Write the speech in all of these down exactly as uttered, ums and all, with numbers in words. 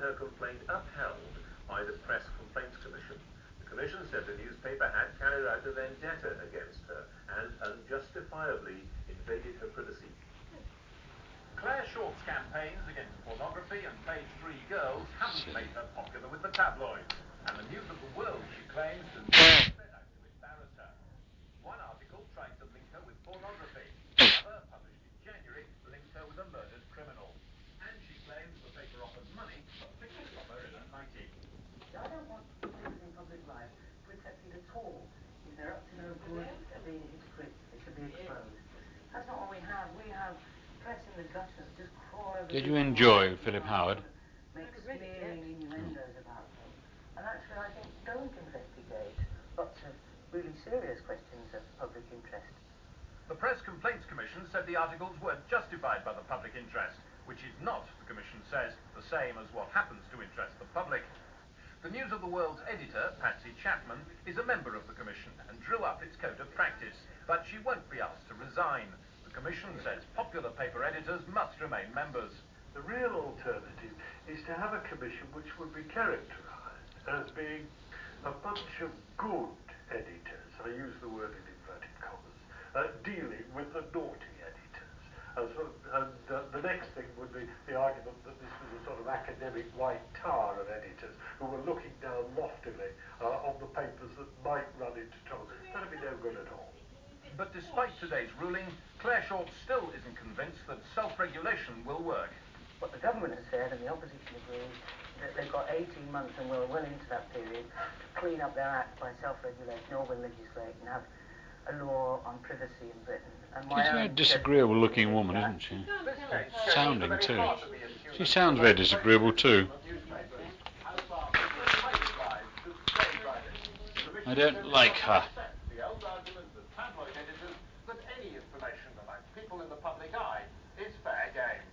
her complaint upheld by the Press Complaints Commission. The Commission said the newspaper had carried out a vendetta against her and unjustifiably invaded her privacy. Claire Short's campaigns against pornography and page three girls haven't made her popular with the tabloids, and the News of the World, she claims, has set out to embarrass her. One article tried to link her with pornography. Another, published in January, linked her with a murdered criminal. And she claims the paper offered money for pictures of her in a nightie. I don't want people in public life protected at all. If they're up to no good, if they're being hypocrites, they should be exposed. That's not what we have. We have press in the gutters just crawl over. Did you enjoy Philip Howard? Make smearing innuendos about them. And actually, I think don't investigate lots of really serious questions of public interest. The Press Complaints Commission said the articles were justified by the public interest, which is not, the Commission says, the same as what happens to interest the public. The News of the World's editor, Patsy Chapman, is a member of the Commission and drew up its code of practice, but she won't be asked to resign. The Commission says popular paper editors must remain members. The real alternative is to have a commission which would be characterised as being a bunch of good editors, I use the word in inverted commas, uh, dealing with the naughty editors. Uh, so, and uh, the next thing would be the argument that this was a sort of academic white tower of editors who were looking down loftily uh, on the papers that might run into trouble. That'd be no good at all. But despite today's ruling, Claire Short still isn't convinced that self-regulation will work. What the government has said, and the opposition agrees, that they've got eighteen months, and we're well into that period, to clean up their act by self-regulation, or will legislate and have a law on privacy in Britain. And She's a very disagreeable looking woman, isn't she? Sounding too. She sounds very disagreeable too. I don't like her. The old argument of tabloid editors that any information about people in the public eye is fair game.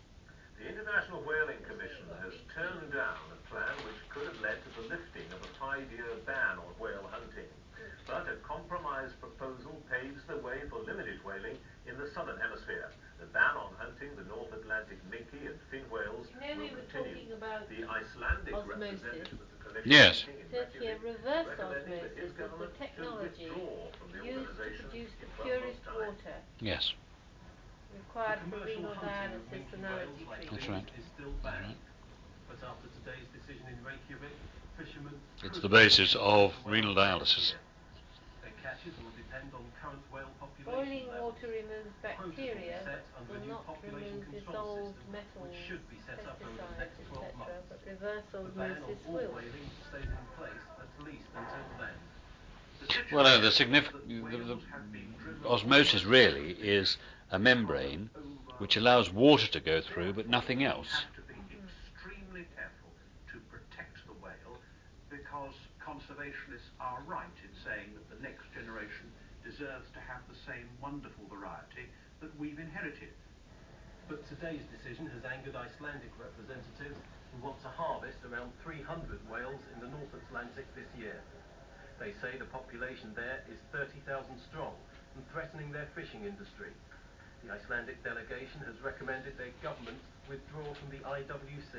The International Whaling Commission has turned down a plan which could have led to the lifting of a five-year ban on whale hunting. But a compromise proposal paves the way for limited whaling in the southern hemisphere. The ban on hunting the North Atlantic minke and fin whales you know, will we were continue. talking about The Icelandic osmosis. representative of the commission Yes. It says here reverse osmosis is the technology used to produce the purest water. Yes. Required for renal dialysis and allergy treatment. That's right. Is still banned. But after today's decision in Reykjavik, fishermen It's the basis of renal dialysis. Their catches will depend on current whale population Boiling levels. water removes bacteria, Set under will a new not population remove control dissolved system, metals, which should be set up over the next pesticides, twelve et cetera. months. But reverse The ban on osmosis all will. whaling stays in place at least until then. Well, no, the significant the, the osmosis really is a membrane which allows water to go through, but nothing else. Have to be extremely careful to protect the whale, because conservationists are right in saying that the next generation deserves to have the same wonderful variety that we've inherited. But today's decision has angered Icelandic representatives who want to harvest around three hundred whales in the North Atlantic this year. They say the population there is thirty thousand strong and threatening their fishing industry. The Icelandic delegation has recommended their government withdraw from the I W C.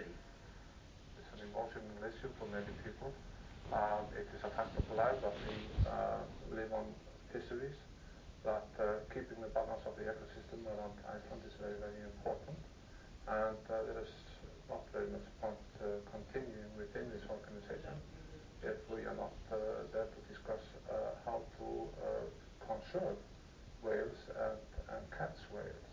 It's an emotional issue for many people. Um, it is a fact of life that we uh, live on fisheries, that uh, keeping the balance of the ecosystem around Iceland is very, very important. And uh, there is not very much point uh, continuing within this organization if we are not uh, there to discuss uh, how to uh, conserve whales and, and catch whales.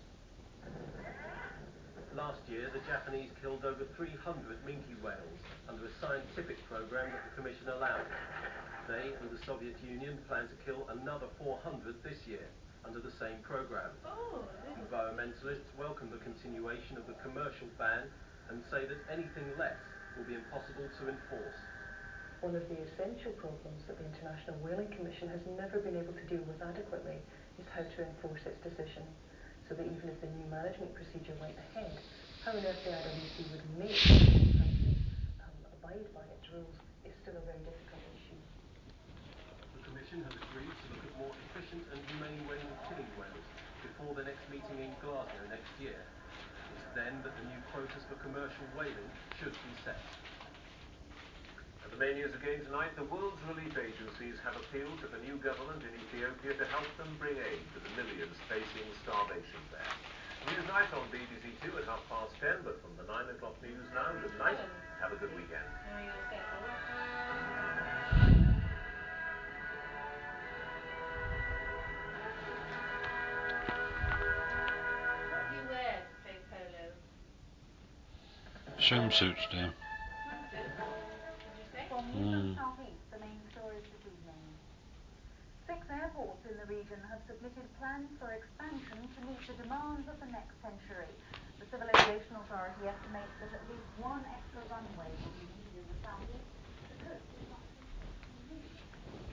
Last year, the Japanese killed over three hundred minke whales under a scientific program that the Commission allowed. They and the Soviet Union plan to kill another four hundred this year under the same program. Oh, Environmentalists welcome the continuation of the commercial ban and say that anything less will be impossible to enforce. One of the essential problems that the International Whaling Commission has never been able to deal with adequately is how to enforce its decision. So that even if the new management procedure went ahead, how on earth the I W C would make countries um, abide by its rules is still a very difficult issue. The Commission has agreed to look at more efficient and humane ways of killing whales before the next meeting in Glasgow next year. It's then that the new quotas for commercial whaling should be set. And the main news again tonight, the world's relief agencies have appealed to the new government in Ethiopia to help them bring aid to the millions facing starvation there. Newsnight on B B C Two at half past ten, but from the nine o'clock news now, good night, have a good weekend. Now you're settled. What do you wear to play polo? Swimsuits, dear. Swimsuits? Did you say? From Newlands South East, the main stories this evening. Six airports in the region have submitted plans for expansion to meet the demands of the next century. The Civil Aviation Authority estimates that at least one extra runway will be needed in the South East. The coast is not used.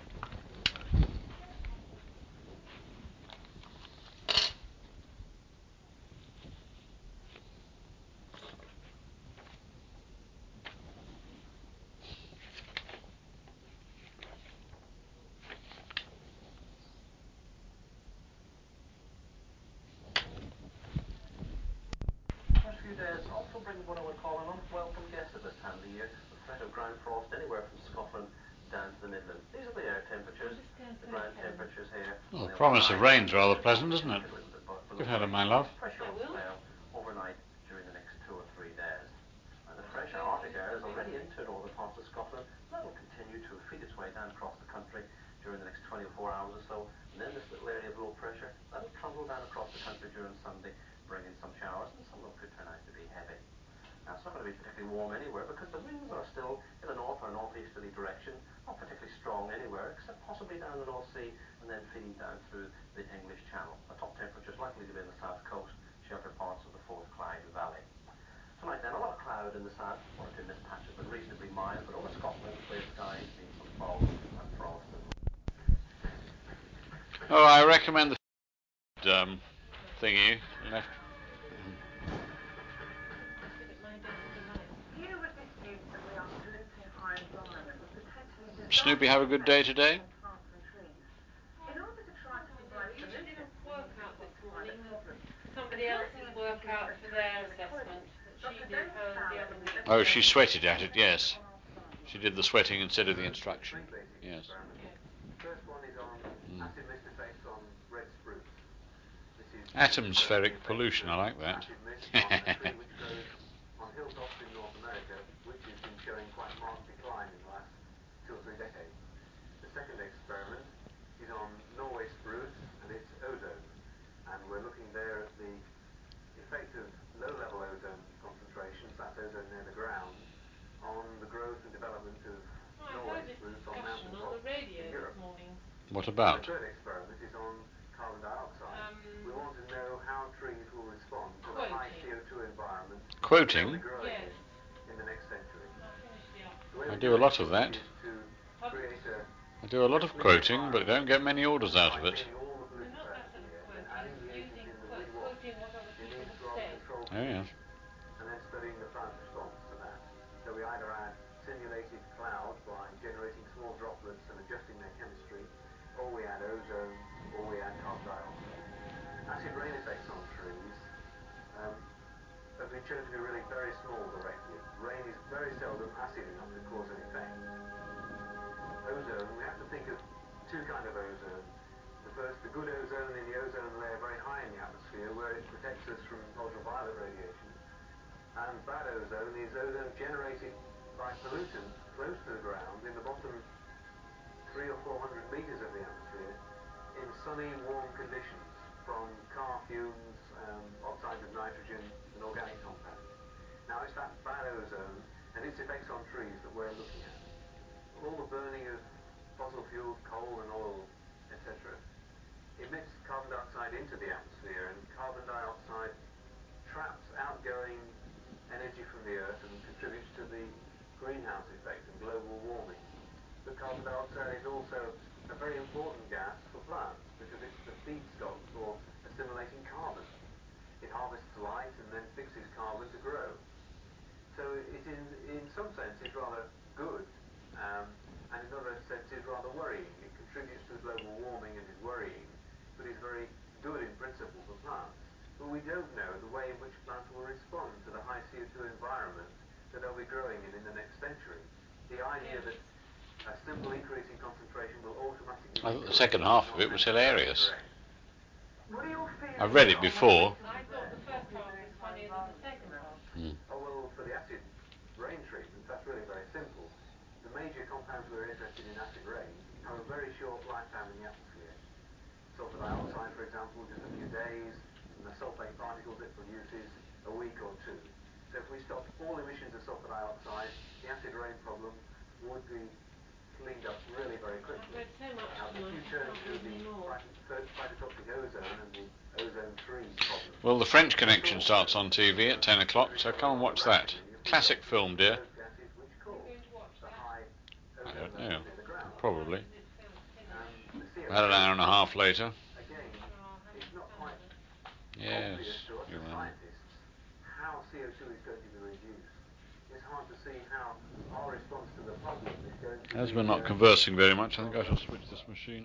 First few days also bring what I would call an unwelcome guest at this time of the year, the threat of ground frost anywhere from Scotland down to the Midlands. These are the air temperatures, the ground temperatures here. Well, the promise of rain's rather pleasant, isn't it? You've had it, my love. Pressure will spell overnight during the next two or three days. And the fresh Arctic air is already into northern parts of Scotland. That will continue to feed its way down across the country during the next twenty-four hours or so. And then this little area of low pressure, that will trundle down across the country during Sunday, bringing some showers, and some of them could turn out to be heavy. Now, it's not going to be particularly warm anywhere because the winds are still in the north or northeasterly direction, not particularly strong anywhere, except possibly down the North Sea and then feeding down through the English Channel. The top temperatures likely to be in the south coast, sheltered parts of the Forth Clyde Valley. Tonight then, a lot of cloud in the south, one or two mist patches, but reasonably mild, but over Scotland, clear skies, seeing some fog and frost. And Oh, I recommend the um, thingy. Left. Snoopy, have a good day today? You didn't work out this morning. Somebody else's work out for their assessment that she did home the other week. Oh, she sweated at it, yes. She did the sweating instead of the instruction. Yes. First one is on Mm. acid mist effects on red spruce. This is Atmospheric pollution, I like that. acid mist on a tree which grows on hilltops in North America, which has been showing quite marked decline in the last two or three decades. The second experiment is on Norway spruce and its ozone, and we're looking there at the effect of low-level ozone concentrations, that's ozone near the ground, on the growth and development of I Norway heard this spruce on discussion on mountaintops the radio in this Europe. morning. What The about? third experiment is on carbon dioxide. Um, we want to know how trees will respond to a high C O two environment Quoting? growing Yes. in, in the next century. I'll finish the The way I we do a lot of it that. is to create a I do a lot of quoting, but don't get many orders out of it. cleaning all the We're pollutants not out that of sort the of air, then quoting, adding the agents using in that quote, we want. quoting what other It people needs have rather said. control Oh, yes. and then studying the plant response to that. So we either add simulated cloud by generating small droplets and adjusting their chemistry, or we add ozone, or we add carbon dioxide. Acid rain effects on trees um, have been shown to be really very small directly. Rain is very seldom acid enough to cause an effect. Ozone, we have to think of two kinds of ozone. The first, the good ozone in the ozone layer very high in the atmosphere where it protects us from ultraviolet radiation. And bad ozone is ozone generated by pollutants close to the ground in the bottom three or four hundred meters of the atmosphere in sunny, warm conditions from car fumes, um, oxides of nitrogen and organic compounds. Now it's that bad ozone and its effects on trees that we're looking at. All the burning of fossil fuels, coal and oil, et cetera, emits carbon dioxide into the atmosphere, and carbon dioxide traps outgoing energy from the earth and contributes to the greenhouse effect and global warming. But carbon dioxide is also a very important gas for plants because it's the feedstock for assimilating carbon. It harvests light and then fixes carbon to grow. So it in, in some sense is rather good, um, and in other sense is rather worrying. It contributes to global warming and is worrying, but is very good in principle for plants. but we don't know the way in which plants will respond to the high C O two environment that they'll be growing in in the next century. The idea that a simple increase in concentration will automatically... I thought the second half of it was hilarious. I've read it before. I thought the first half was funnier than the second half. Mm. Oh, well, for the acid rain treatment, that's really very simple. The major compounds we're interested in acid rain have a very short lifetime in the atmosphere. Sulfur dioxide, for example, just a few days, and the sulfate particles it produces a week or two. So if we stopped all emissions of sulfur dioxide, the acid rain problem would be cleaned up really very quickly. I've read so much Now, if tonight, you I turn can't to read the anymore. phyto- phytotoxic ozone and the ozone three problem. Well, the French Connection starts on T V at ten o'clock, so come and watch that. Classic film, dear. Are you going to watch that? I don't know. Probably. It sounds finished. About an hour and a half later. Again, Oh, I it's haven't not done quite it. Yes. obvious to us You as know. scientists how C O two is going to be reduced. It's hard to see how our response to the problem is going to As be... we're not uh, conversing very much, I think I shall switch this machine.